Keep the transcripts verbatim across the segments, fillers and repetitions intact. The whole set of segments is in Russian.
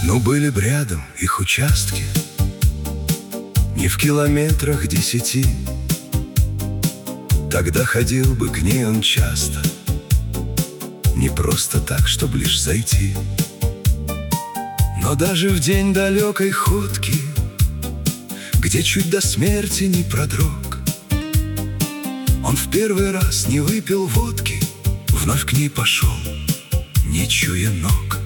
Но были б рядом их участки, не в километрах десяти, тогда ходил бы к ней он часто, не просто так, чтоб лишь зайти. Но даже в день далекой ходки, где чуть до смерти не продрог, он в первый раз не выпил водки, вновь к ней пошел, не чуя ног.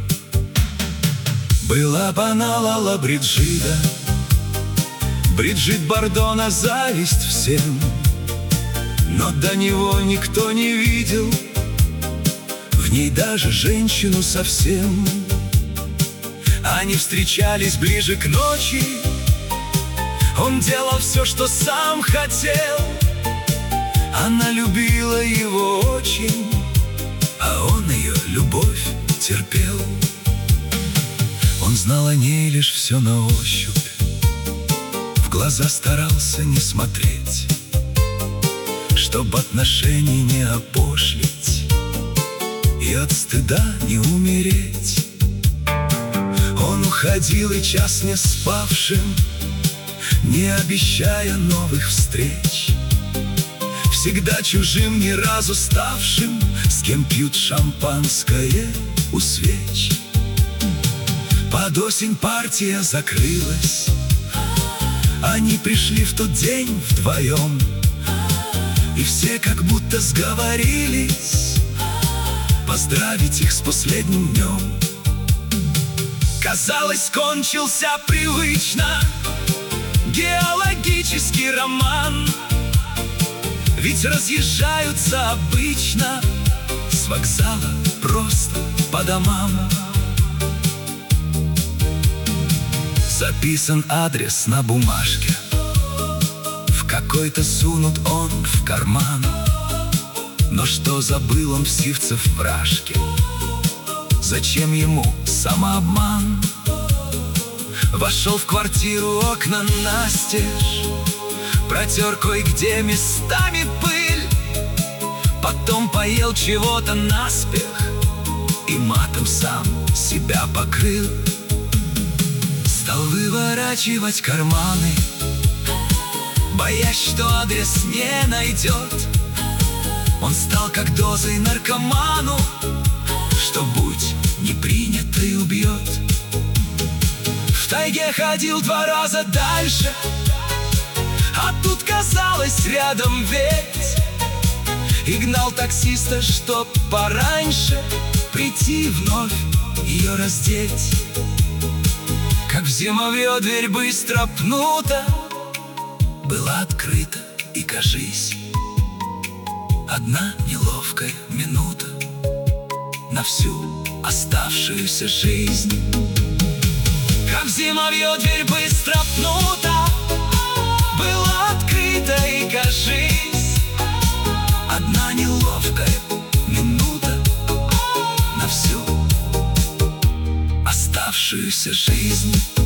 Была б она Лала Бриджида, Бриджит Бардо на зависть всем, но до него никто не видел в ней даже женщину совсем. Они встречались ближе к ночи, он делал все, что сам хотел. Она любила его очень, а он ее любовь терпел. Он знал о ней лишь все на ощупь, в глаза старался не смотреть, чтоб отношений не опошлить и от стыда не умереть. Он уходил и час не спавшим, не обещая новых встреч, всегда чужим, ни разу ставшим, с кем пьют шампанское у свеч. Под осень партия закрылась, они пришли в тот день вдвоем, и все как будто сговорились поздравить их с последним днем. Казалось, кончился привычно геологический роман, ведь разъезжаются обычно с вокзала просто по домам. Записан адрес на бумажке, в какой-то сунут он в карман. Но что забыл он в Сивцев вражке? Зачем ему самообман? Вошел в квартиру, окна настежь, протер кое-где местами пыль, потом поел чего-то наспех и матом сам себя покрыл. Стал выворачивать карманы, боясь, что адрес не найдет. Он стал как дозой наркоману, что будь не принято и убьет. В тайге ходил два раза дальше, а тут казалось рядом ведь, и гнал таксиста, чтоб пораньше прийти вновь ее раздеть. Как в зимовье дверь быстро пнута, была открыта, и, кажись, одна неловкая минута на всю оставшуюся жизнь. Как в зимовье дверь быстро пнута, была открыта, и, кажись, одна неловкая минута на всю оставшуюся жизнь.